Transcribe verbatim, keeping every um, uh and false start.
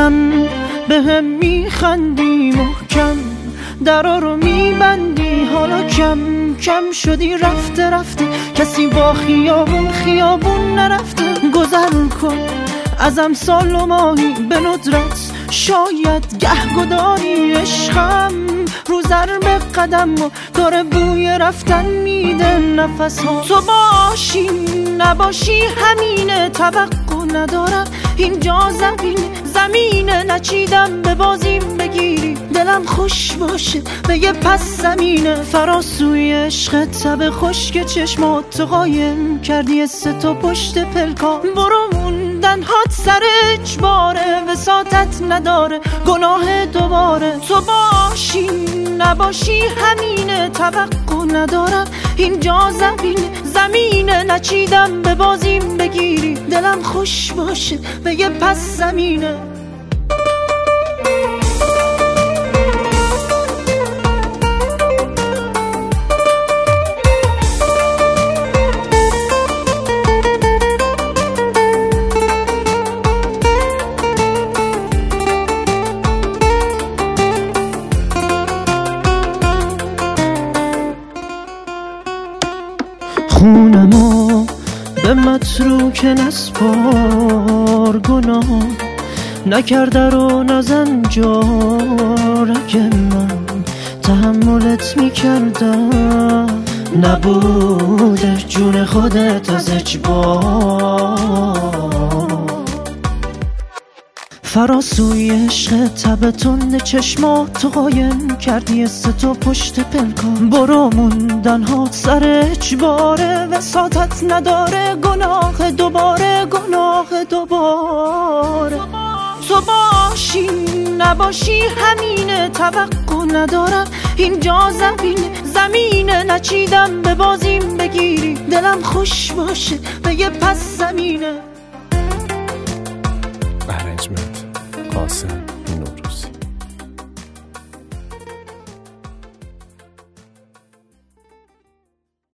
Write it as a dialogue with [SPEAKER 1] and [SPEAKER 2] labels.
[SPEAKER 1] میشم به هم میخندی محکم، درا رو میبندی حالا کم کم شدی رفته رفته، کسی با خیابون خیابون نرفته. گذر کن از امسال و ماهی به ندرت، شاید گه گداری عشقم رو ضرب قدم و داره بوی رفتن میده نفس ها. تو باشی نباشی همینه، توقع ندارم اینجا زمین زمینه، نچیدم به بازیم بگیری دلم خوش باشه به یه پس زمینه. فراسوی عشق تب خشک چشمات تو قایم کردی سه تا پشت پلکان، برو موندن هات سر اجباره وساطت نداره گناه دوباره. تو باشی نباشی همینه، توقع ندارم اینجا زمین زمینه، نچیدم به بازیم بگیری دلم خوش باشه به یه پس زمینه. خونمو به متروک نسپار، گناه نکرده رو نزن جار. اگه من تحملت میکردم نبوده جون خودت از اجبار. فراسوی عشق تبتون چشمات تو قایم کردی سه تا پشت پلکان، برو موندن ها سر اجباره وساطت نداره گناه دوباره گناه دوباره. تو باشی نباشی همینه، توقع ندارم اینجا زمین زمینه، نچیدم به بازیم بگیری دلم خوش باشه به یه پس زمینه.
[SPEAKER 2] Arrangement قاسم